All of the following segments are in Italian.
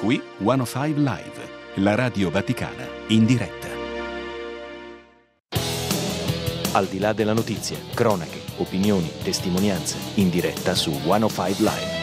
Qui 105 Live, la radio vaticana, in diretta. Al di là della notizia, cronache, opinioni, testimonianze, in diretta su 105 Live.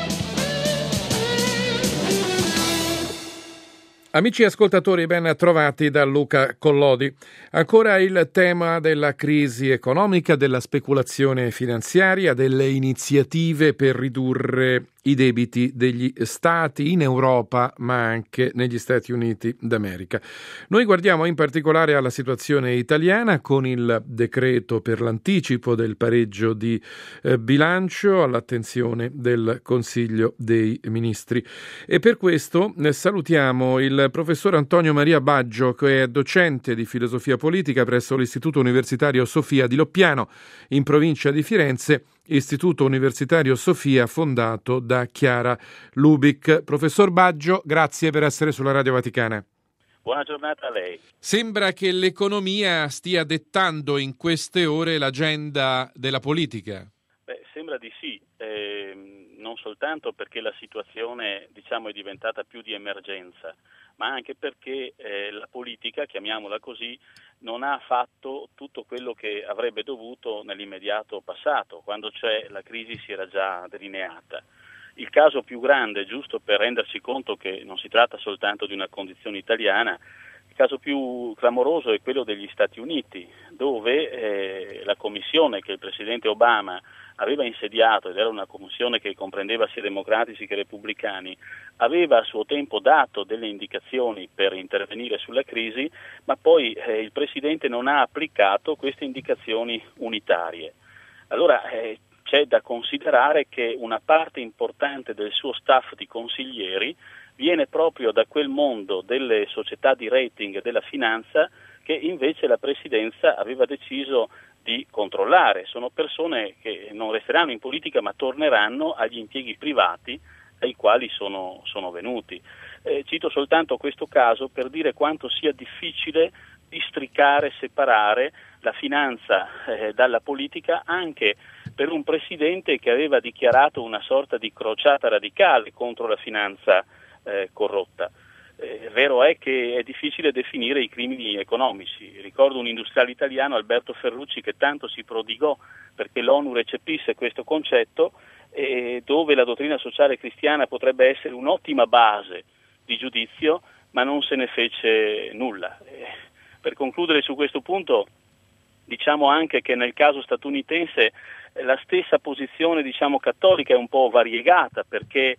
Amici ascoltatori, ben trovati da Luca Collodi. Ancora il tema della crisi economica, della speculazione finanziaria, delle iniziative per ridurre i debiti degli stati in Europa, ma anche negli Stati Uniti d'America. Noi guardiamo in particolare alla situazione italiana con il decreto per l'anticipo del pareggio di bilancio all'attenzione del Consiglio dei Ministri. E per questo salutiamo il professor Antonio Maria Baggio, che è docente di filosofia politica presso l'Istituto Universitario Sofia di Loppiano, in provincia di Firenze, Istituto Universitario Sofia fondato da Chiara Lubic. Professor Baggio, grazie per essere sulla Radio Vaticana. Buona giornata a lei. Sembra che l'economia stia dettando in queste ore l'agenda della politica. Sembra di sì, non soltanto perché la situazione è diventata più di emergenza, ma anche perché la politica, chiamiamola così, non ha fatto tutto quello che avrebbe dovuto nell'immediato passato, quando la crisi si era già delineata. Il caso più grande, giusto per renderci conto che non si tratta soltanto di una condizione italiana, il caso più clamoroso è quello degli Stati Uniti, dove la commissione che il presidente Obama aveva insediato, ed era una commissione che comprendeva sia democratici che repubblicani, aveva a suo tempo dato delle indicazioni per intervenire sulla crisi, ma poi il presidente non ha applicato queste indicazioni unitarie. Allora c'è da considerare che una parte importante del suo staff di consiglieri viene proprio da quel mondo delle società di rating e della finanza che invece la presidenza aveva deciso di controllare. Sono persone che non resteranno in politica ma torneranno agli impieghi privati ai quali sono venuti. Cito soltanto questo caso per dire quanto sia difficile districare, separare la finanza dalla politica, anche per un presidente che aveva dichiarato una sorta di crociata radicale contro la finanza corrotta. Vero è che è difficile definire i crimini economici. Ricordo un industriale italiano, Alberto Ferrucci, che tanto si prodigò perché l'ONU recepisse questo concetto, dove la dottrina sociale cristiana potrebbe essere un'ottima base di giudizio, ma non se ne fece nulla. Per concludere su questo punto, diciamo anche che nel caso statunitense la stessa posizione cattolica è un po' variegata, perché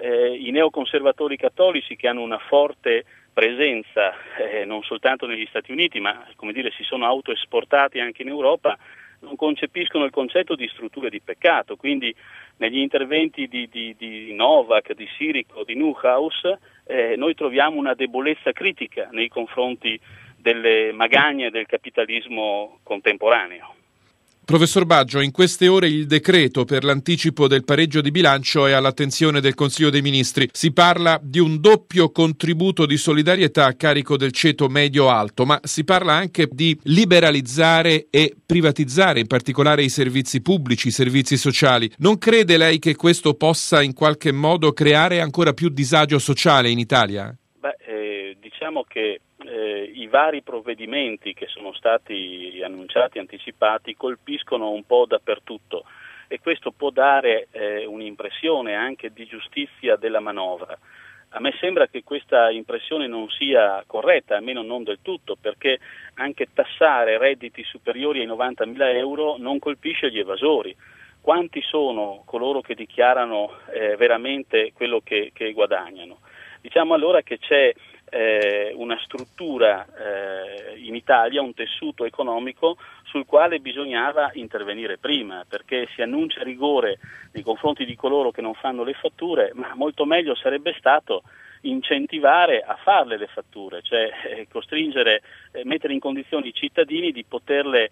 i neoconservatori cattolici, che hanno una forte presenza non soltanto negli Stati Uniti, ma si sono autoesportati anche in Europa, non concepiscono il concetto di strutture di peccato. Quindi negli interventi di Novak, di Sirico, di Neuhaus, noi troviamo una debolezza critica nei confronti delle magagne del capitalismo contemporaneo. Professor Baggio, in queste ore il decreto per l'anticipo del pareggio di bilancio è all'attenzione del Consiglio dei Ministri. Si parla di un doppio contributo di solidarietà a carico del ceto medio-alto, ma si parla anche di liberalizzare e privatizzare, in particolare i servizi pubblici, i servizi sociali. Non crede lei che questo possa in qualche modo creare ancora più disagio sociale in Italia? Diciamo che i vari provvedimenti che sono stati annunciati, anticipati, colpiscono un po' dappertutto, e questo può dare un'impressione anche di giustizia della manovra. A me sembra che questa impressione non sia corretta, almeno non del tutto, perché anche tassare redditi superiori ai 90.000 euro non colpisce gli evasori. Quanti sono coloro che dichiarano veramente quello che guadagnano? Diciamo allora che c'è una struttura in Italia, un tessuto economico sul quale bisognava intervenire prima, perché si annuncia rigore nei confronti di coloro che non fanno le fatture, ma molto meglio sarebbe stato incentivare a farle le fatture, cioè costringere, mettere in condizioni i cittadini di poterle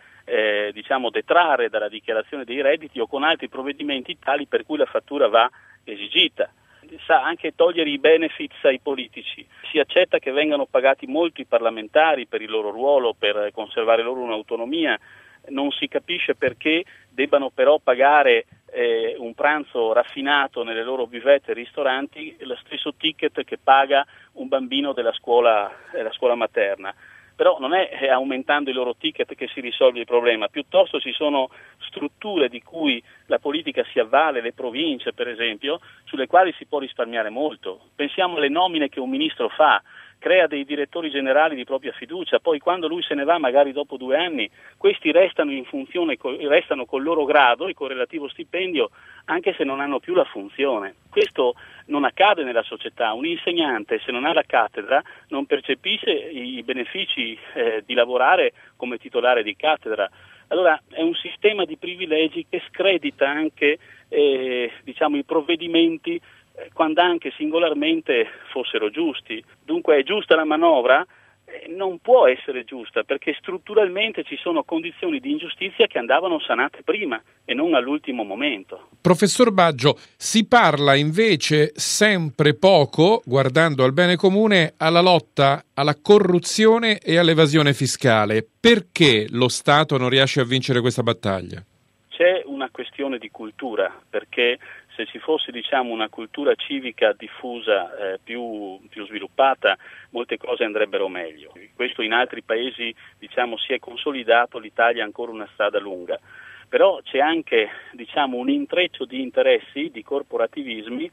detrarre dalla dichiarazione dei redditi o con altri provvedimenti tali per cui la fattura va esigita. Sa anche togliere i benefits ai politici. Si accetta che vengano pagati molto i parlamentari per il loro ruolo, per conservare loro un'autonomia. Non si capisce perché debbano però pagare un pranzo raffinato nelle loro buvette e ristoranti, lo stesso ticket che paga un bambino della scuola materna. Però non è aumentando i loro ticket che si risolve il problema, piuttosto ci sono strutture di cui la politica si avvale, le province per esempio, sulle quali si può risparmiare molto. Pensiamo alle nomine che un ministro fa, crea dei direttori generali di propria fiducia, poi quando lui se ne va magari dopo 2 anni, questi restano in funzione, restano col loro grado e col relativo stipendio anche se non hanno più la funzione. Questo non accade nella società. Un insegnante, se non ha la cattedra, non percepisce i benefici di lavorare come titolare di cattedra. Allora è un sistema di privilegi che scredita anche i provvedimenti quando anche singolarmente fossero giusti. Dunque è giusta la manovra? Non può essere giusta perché strutturalmente ci sono condizioni di ingiustizia che andavano sanate prima e non all'ultimo momento. Professor Baggio, si parla invece sempre poco, guardando al bene comune, alla lotta alla corruzione e all'evasione fiscale. Perché lo Stato non riesce a vincere questa battaglia? C'è una questione di cultura, perché se ci fosse una cultura civica diffusa più sviluppata, molte cose andrebbero meglio. Questo in altri paesi si è consolidato, l'Italia ha ancora una strada lunga. Però c'è anche un intreccio di interessi, di corporativismi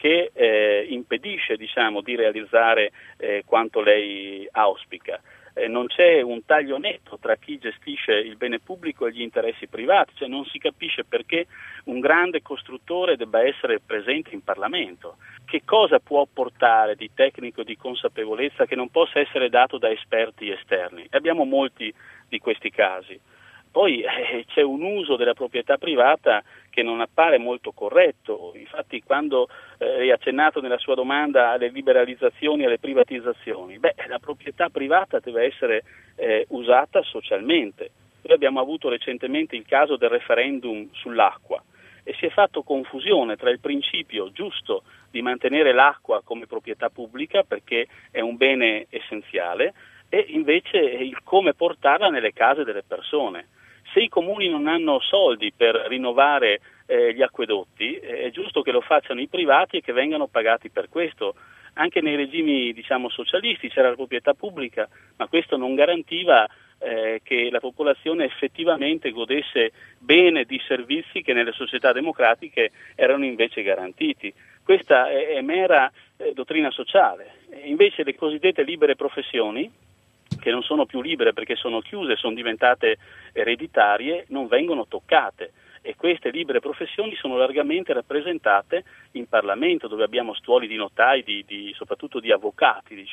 che impedisce di realizzare quanto lei auspica. Non c'è un taglio netto tra chi gestisce il bene pubblico e gli interessi privati, cioè non si capisce perché un grande costruttore debba essere presente in Parlamento. Che cosa può portare di tecnico e di consapevolezza che non possa essere dato da esperti esterni? Abbiamo molti di questi casi. Poi c'è un uso della proprietà privata che non appare molto corretto. Infatti quando hai accennato nella sua domanda alle liberalizzazioni e alle privatizzazioni, la proprietà privata deve essere usata socialmente. Noi abbiamo avuto recentemente il caso del referendum sull'acqua e si è fatto confusione tra il principio giusto di mantenere l'acqua come proprietà pubblica perché è un bene essenziale e invece il come portarla nelle case delle persone. Se i comuni non hanno soldi per rinnovare gli acquedotti, è giusto che lo facciano i privati e che vengano pagati per questo. Anche nei regimi socialisti c'era la proprietà pubblica, ma questo non garantiva che la popolazione effettivamente godesse bene di servizi che nelle società democratiche erano invece garantiti. Questa è mera dottrina sociale. Invece le cosiddette libere professioni, che non sono più libere perché sono chiuse, sono diventate ereditarie, non vengono toccate e queste libere professioni sono largamente rappresentate in Parlamento, dove abbiamo stuoli di notai, soprattutto di avvocati,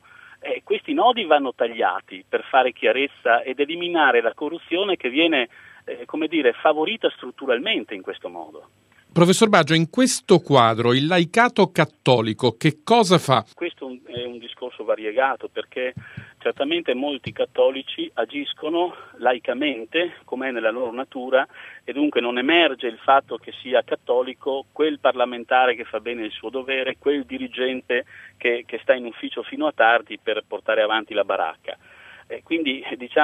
questi nodi vanno tagliati per fare chiarezza ed eliminare la corruzione che viene, favorita strutturalmente in questo modo. Professor Baggio, in questo quadro il laicato cattolico che cosa fa? Questo è un discorso variegato perché certamente molti cattolici agiscono laicamente, come è nella loro natura, e dunque non emerge il fatto che sia cattolico quel parlamentare che fa bene il suo dovere, quel dirigente che sta in ufficio fino a tardi per portare avanti la baracca. Quindi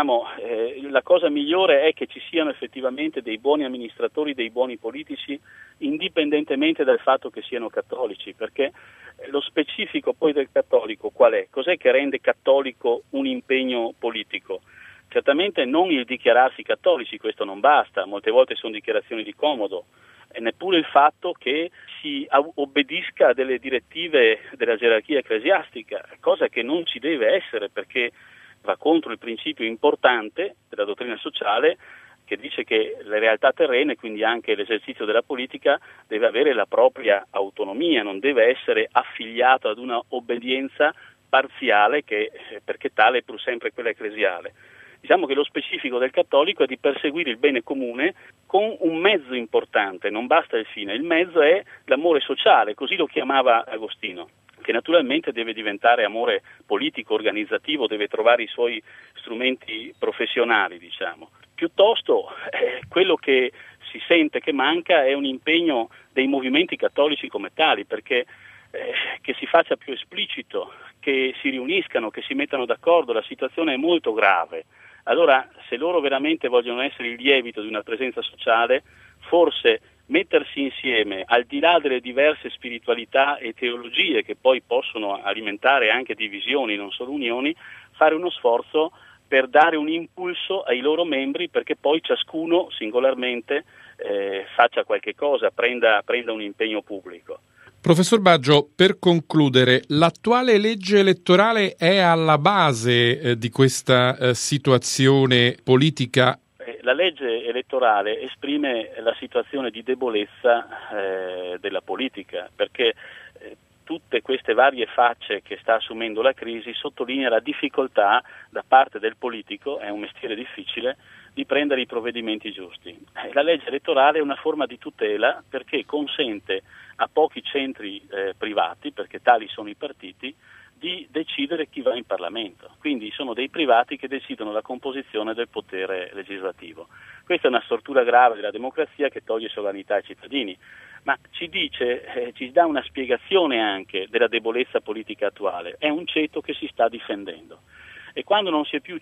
la cosa migliore è che ci siano effettivamente dei buoni amministratori, dei buoni politici, indipendentemente dal fatto che siano cattolici, perché lo specifico poi del cattolico qual è? Cos'è che rende cattolico un impegno politico? Certamente non il dichiararsi cattolici, questo non basta, molte volte sono dichiarazioni di comodo, e neppure il fatto che si obbedisca a delle direttive della gerarchia ecclesiastica, cosa che non ci deve essere perché va contro il principio importante della dottrina sociale che dice che le realtà terrene, quindi anche l'esercizio della politica, deve avere la propria autonomia, non deve essere affiliato ad una obbedienza parziale perché tale è pur sempre quella ecclesiale. Diciamo che lo specifico del cattolico è di perseguire il bene comune con un mezzo importante, non basta il fine, il mezzo è l'amore sociale, così lo chiamava Agostino, che naturalmente deve diventare amore politico, organizzativo, deve trovare i suoi strumenti professionali, Piuttosto quello che si sente che manca è un impegno dei movimenti cattolici come tali, perché che si faccia più esplicito, che si riuniscano, che si mettano d'accordo, la situazione è molto grave. Allora, se loro veramente vogliono essere il lievito di una presenza sociale, forse mettersi insieme, al di là delle diverse spiritualità e teologie che poi possono alimentare anche divisioni, non solo unioni, fare uno sforzo per dare un impulso ai loro membri perché poi ciascuno singolarmente faccia qualche cosa, prenda un impegno pubblico. Professor Baggio, per concludere, l'attuale legge elettorale è alla base di questa situazione politica? La legge elettorale esprime la situazione di debolezza della politica, perché tutte queste varie facce che sta assumendo la crisi sottolinea la difficoltà da parte del politico, è un mestiere difficile, di prendere i provvedimenti giusti. La legge elettorale è una forma di tutela perché consente a pochi centri privati, perché tali sono i partiti, di decidere chi va in Parlamento. Quindi sono dei privati che decidono la composizione del potere legislativo. Questa è una stortura grave della democrazia che toglie sovranità ai cittadini, ma ci dà una spiegazione anche della debolezza politica attuale. È un ceto che si sta difendendo. E quando non si è più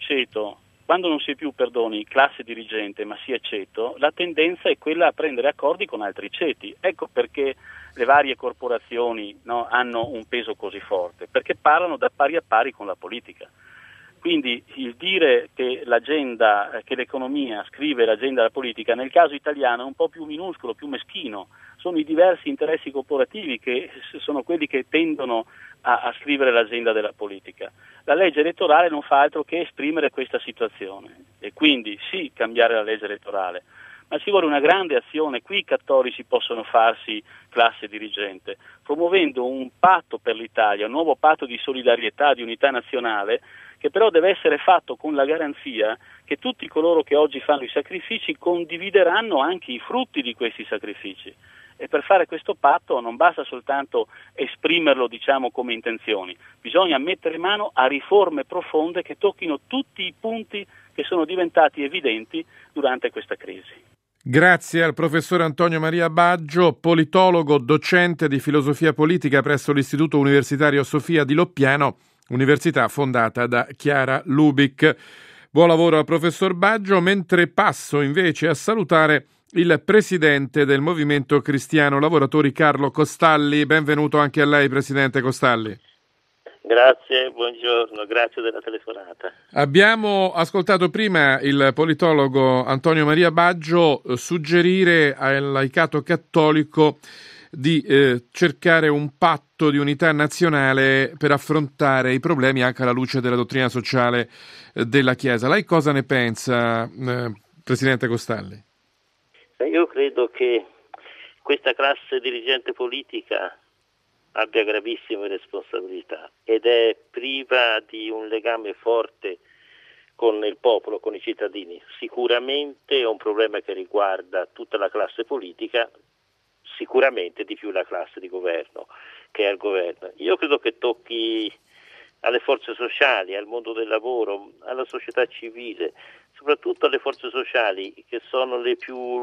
classe dirigente ma si è ceto, la tendenza è quella a prendere accordi con altri ceti. Ecco perché le varie corporazioni hanno un peso così forte, perché parlano da pari a pari con la politica. Quindi il dire che che l'economia scrive l'agenda della politica, nel caso italiano è un po' più minuscolo, più meschino. Sono i diversi interessi corporativi che sono quelli che tendono a scrivere l'agenda della politica. La legge elettorale non fa altro che esprimere questa situazione e quindi sì, cambiare la legge elettorale, ma ci vuole una grande azione. Qui i cattolici possono farsi classe dirigente, promuovendo un patto per l'Italia, un nuovo patto di solidarietà, di unità nazionale, che però deve essere fatto con la garanzia che tutti coloro che oggi fanno i sacrifici condivideranno anche i frutti di questi sacrifici. E per fare questo patto non basta soltanto esprimerlo, come intenzioni, bisogna mettere mano a riforme profonde che tocchino tutti i punti che sono diventati evidenti durante questa crisi. Grazie al professor Antonio Maria Baggio, politologo, docente di filosofia politica presso l'Istituto Universitario Sofia di Loppiano, università fondata da Chiara Lubick. Buon lavoro al professor Baggio, mentre passo invece a salutare il presidente del Movimento Cristiano Lavoratori, Carlo Costalli. Benvenuto anche a lei, presidente Costalli. Grazie, buongiorno, grazie della telefonata. Abbiamo ascoltato prima il politologo Antonio Maria Baggio suggerire al laicato cattolico di cercare un patto di unità nazionale per affrontare i problemi anche alla luce della dottrina sociale della Chiesa. Lei cosa ne pensa, presidente Costalli? Io credo che questa classe dirigente politica abbia gravissime responsabilità ed è priva di un legame forte con il popolo, con i cittadini. Sicuramente è un problema che riguarda tutta la classe politica, sicuramente di più la classe di governo che è al governo. Io credo che tocchi alle forze sociali, al mondo del lavoro, alla società civile, soprattutto alle forze sociali che sono le più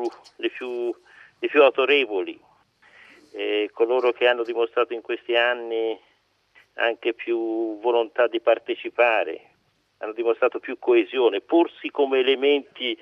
autorevoli, coloro che hanno dimostrato in questi anni anche più volontà di partecipare, hanno dimostrato più coesione, porsi come elementi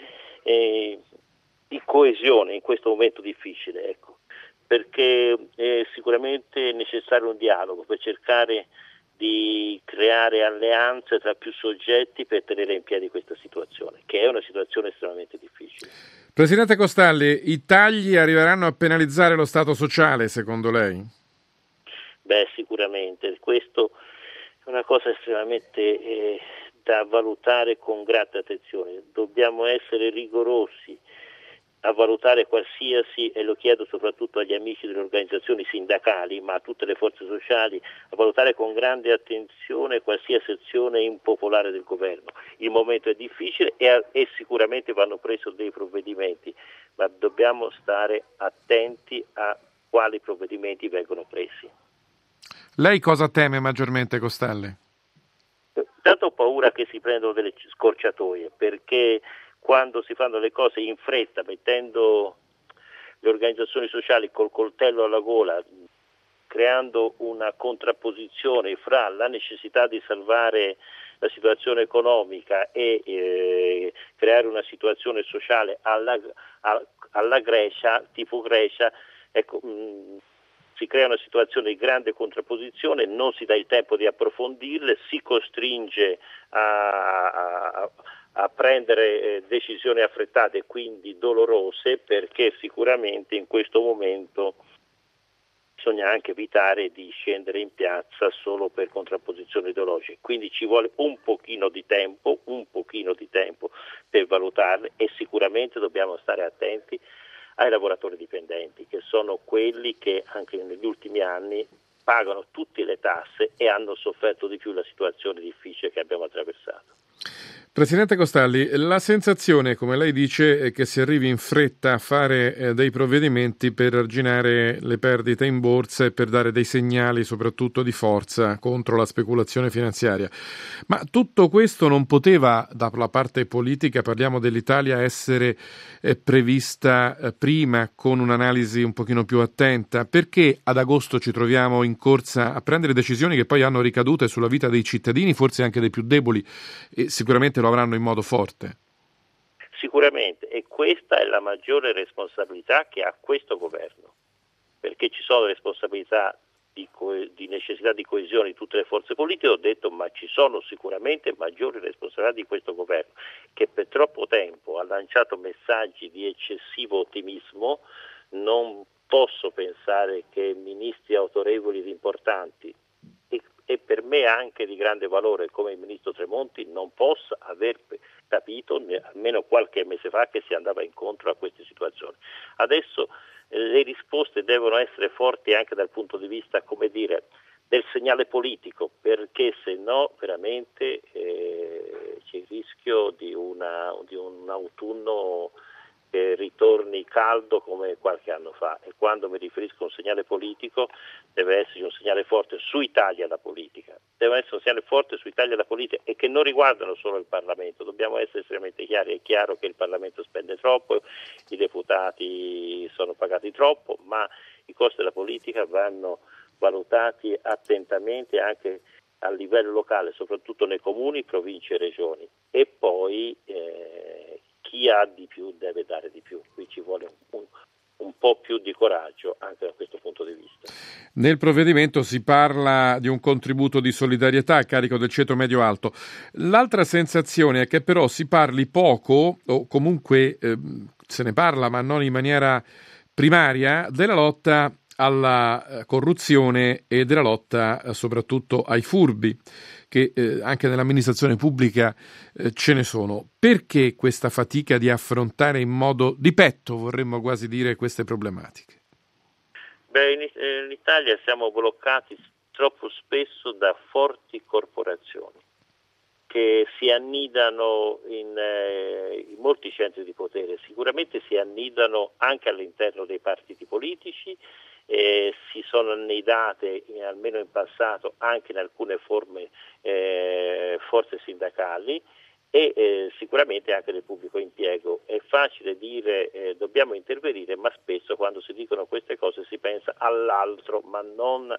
di coesione in questo momento difficile, ecco, perché è sicuramente necessario un dialogo per cercare di creare alleanze tra più soggetti per tenere in piedi questa situazione, che è una situazione estremamente difficile. Presidente Costalli, i tagli arriveranno a penalizzare lo Stato sociale, secondo lei? Beh, sicuramente. Questo è una cosa estremamente da valutare con grande attenzione. Dobbiamo essere rigorosi a valutare qualsiasi, e lo chiedo soprattutto agli amici delle organizzazioni sindacali, ma a tutte le forze sociali, a valutare con grande attenzione qualsiasi azione impopolare del governo. Il momento è difficile e sicuramente vanno presi dei provvedimenti, ma dobbiamo stare attenti a quali provvedimenti vengono presi. Lei cosa teme maggiormente, Costalli? Tanto ho paura che si prendano delle scorciatoie, perché quando si fanno le cose in fretta, mettendo le organizzazioni sociali col coltello alla gola, creando una contrapposizione fra la necessità di salvare la situazione economica e creare una situazione sociale alla Grecia, tipo Grecia, ecco, si crea una situazione di grande contrapposizione, non si dà il tempo di approfondirle, si costringe a prendere decisioni affrettate e quindi dolorose, perché sicuramente in questo momento bisogna anche evitare di scendere in piazza solo per contrapposizioni ideologiche, quindi ci vuole un pochino di tempo per valutarle, e sicuramente dobbiamo stare attenti ai lavoratori dipendenti, che sono quelli che anche negli ultimi anni pagano tutte le tasse e hanno sofferto di più la situazione difficile che abbiamo attraversato. Presidente Costalli, la sensazione, come lei dice, è che si arrivi in fretta a fare dei provvedimenti per arginare le perdite in borsa e per dare dei segnali soprattutto di forza contro la speculazione finanziaria. Ma tutto questo non poteva, dalla parte politica, parliamo dell'Italia, essere prevista prima con un'analisi un pochino più attenta? Perché ad agosto ci troviamo in corsa a prendere decisioni che poi hanno ricadute sulla vita dei cittadini, forse anche dei più deboli, e sicuramente lo avranno in modo forte? Sicuramente, e questa è la maggiore responsabilità che ha questo governo, perché ci sono responsabilità di necessità di coesione di tutte le forze politiche, ho detto, ma ci sono sicuramente maggiori responsabilità di questo governo, che per troppo tempo ha lanciato messaggi di eccessivo ottimismo. Non posso pensare che ministri autorevoli ed importanti, e per me anche di grande valore come il ministro Tremonti, non possa aver capito almeno qualche mese fa che si andava incontro a queste situazioni. Adesso le risposte devono essere forti anche dal punto di vista, come dire, del segnale politico, perché se no veramente c'è il rischio di un autunno che ritorni caldo come qualche anno fa, e quando mi riferisco a un segnale politico deve esserci un segnale forte sui tagli alla politica, deve essere un segnale forte sui tagli alla politica e che non riguardano solo il Parlamento. Dobbiamo essere estremamente chiari, è chiaro che il Parlamento spende troppo, i deputati sono pagati troppo, ma i costi della politica vanno valutati attentamente anche a livello locale, soprattutto nei comuni, province e regioni, e poi chi ha di più deve dare di più. Qui ci vuole un po' più di coraggio anche da questo punto di vista. Nel provvedimento si parla di un contributo di solidarietà a carico del ceto medio-alto. L'altra sensazione è che però si parli poco, o comunque se ne parla ma non in maniera primaria, della lotta alla corruzione e della lotta soprattutto ai furbi, che anche nell'amministrazione pubblica ce ne sono. Perché questa fatica di affrontare in modo di petto, vorremmo quasi dire, queste problematiche? In Italia siamo bloccati troppo spesso da forti corporazioni che si annidano in molti centri di potere, sicuramente si annidano anche all'interno dei partiti politici, si sono annidate almeno in passato anche in alcune forze sindacali e sicuramente anche nel pubblico impiego. È facile dire dobbiamo intervenire, ma spesso quando si dicono queste cose si pensa all'altro, ma non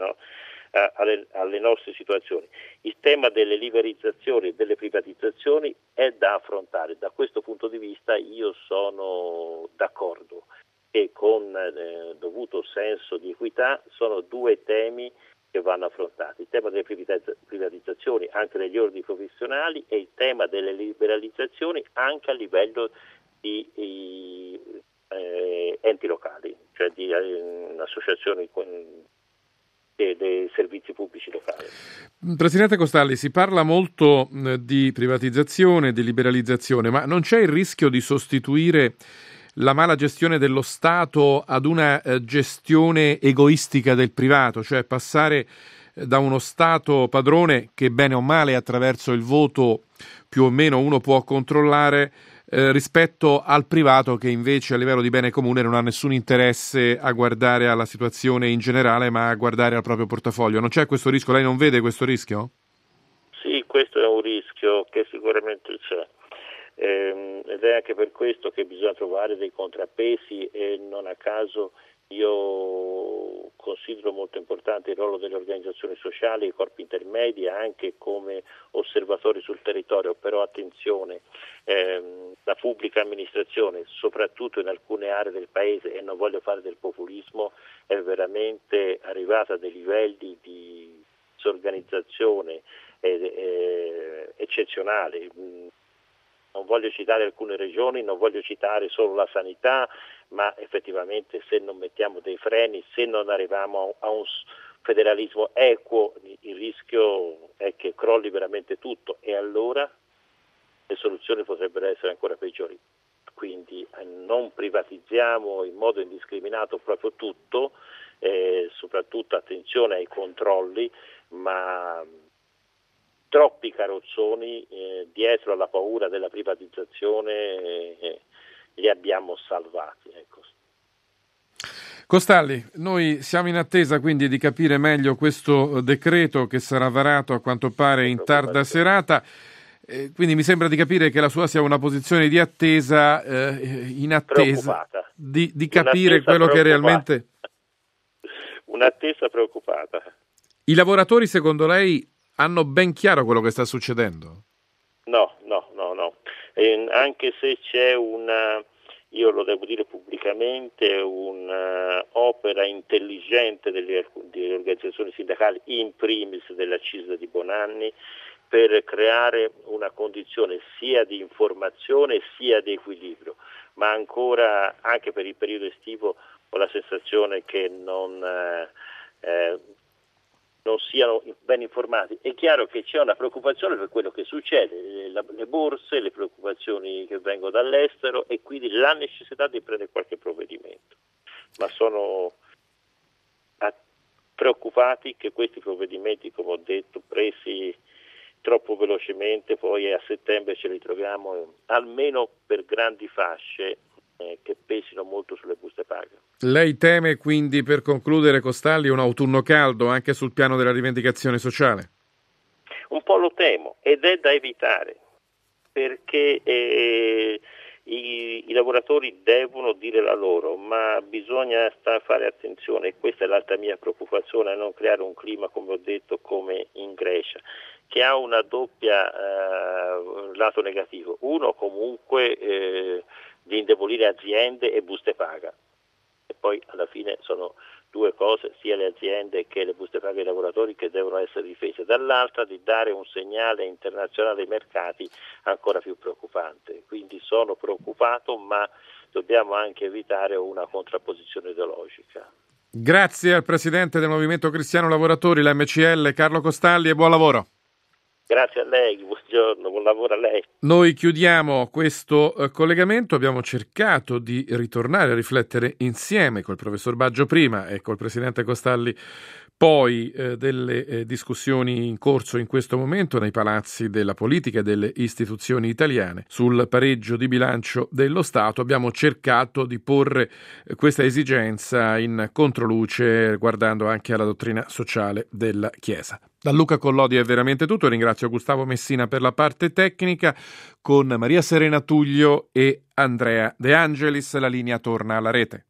alle nostre situazioni. Il tema delle liberalizzazioni e delle privatizzazioni è da affrontare. Da questo punto di vista io sono d'accordo che con dovuto senso di equità sono due temi che vanno affrontati: il tema delle privatizzazioni anche negli ordini professionali e il tema delle liberalizzazioni anche a livello di enti locali, cioè di associazioni dei servizi pubblici locali. Presidente Costalli, si parla molto di privatizzazione, di liberalizzazione, ma non c'è il rischio di sostituire la mala gestione dello Stato ad una gestione egoistica del privato, cioè passare da uno Stato padrone che bene o male attraverso il voto più o meno uno può controllare rispetto al privato che invece a livello di bene comune non ha nessun interesse a guardare alla situazione in generale ma a guardare al proprio portafoglio. Non c'è questo rischio? Lei non vede questo rischio? Sì, questo è un rischio che sicuramente c'è. Ed è anche per questo che bisogna trovare dei contrappesi, e non a caso Io considero molto importante il ruolo delle organizzazioni sociali e i corpi intermedi anche come osservatori sul territorio, però attenzione, la pubblica amministrazione, soprattutto in alcune aree del paese, e non voglio fare del populismo, è veramente arrivata a dei livelli di disorganizzazione eccezionali. Non voglio citare alcune regioni, non voglio citare solo la sanità, ma effettivamente se non mettiamo dei freni, se non arriviamo a un federalismo equo, il rischio è che crolli veramente tutto, e allora le soluzioni potrebbero essere ancora peggiori. Quindi non privatizziamo in modo indiscriminato proprio tutto, soprattutto attenzione ai controlli, ma troppi carrozzoni dietro alla paura della privatizzazione li abbiamo salvati. Ecco. Costalli, noi siamo in attesa quindi di capire meglio questo decreto che sarà varato a quanto pare in tarda serata. Quindi mi sembra di capire che la sua sia una posizione di attesa, in attesa di capire quello che realmente... Un'attesa preoccupata. I lavoratori, secondo lei, hanno ben chiaro quello che sta succedendo? No. Anche se c'è io lo devo dire pubblicamente, un'opera intelligente delle organizzazioni sindacali, in primis della CISL di Bonanni, per creare una condizione sia di informazione sia di equilibrio, ma ancora anche per il periodo estivo ho la sensazione che non siano ben informati. È chiaro che c'è una preoccupazione per quello che succede, le borse, le preoccupazioni che vengono dall'estero e quindi la necessità di prendere qualche provvedimento, ma sono preoccupati che questi provvedimenti, come ho detto, presi troppo velocemente, poi a settembre ce li troviamo almeno per grandi fasce che pesino molto sulle buste paga. Lei teme quindi, per concludere, Costalli, un autunno caldo anche sul piano della rivendicazione sociale? Un po' lo temo, ed è da evitare, perché i lavoratori devono dire la loro, ma bisogna fare attenzione, e questa è l'altra mia preoccupazione, a non creare un clima, come ho detto, come in Grecia, che ha una doppia lato negativo. Uno, comunque, di indebolire aziende e buste paga, e poi alla fine sono due cose, sia le aziende che le buste paga dei lavoratori, che devono essere difese, dall'altra di dare un segnale internazionale ai mercati ancora più preoccupante. Quindi sono preoccupato, ma dobbiamo anche evitare una contrapposizione ideologica. Grazie al Presidente del Movimento Cristiano Lavoratori, la MCL, Carlo Costalli, e buon lavoro. Grazie a lei, buongiorno, buon lavoro a lei. Noi chiudiamo questo collegamento, abbiamo cercato di ritornare a riflettere insieme col professor Baggio prima e col Presidente Costalli poi delle discussioni in corso in questo momento nei palazzi della politica e delle istituzioni italiane sul pareggio di bilancio dello Stato. Abbiamo cercato di porre questa esigenza in controluce guardando anche alla dottrina sociale della Chiesa. Da Luca Collodi è veramente tutto, ringrazio Gustavo Messina per la parte tecnica, con Maria Serena Tullio e Andrea De Angelis la linea torna alla rete.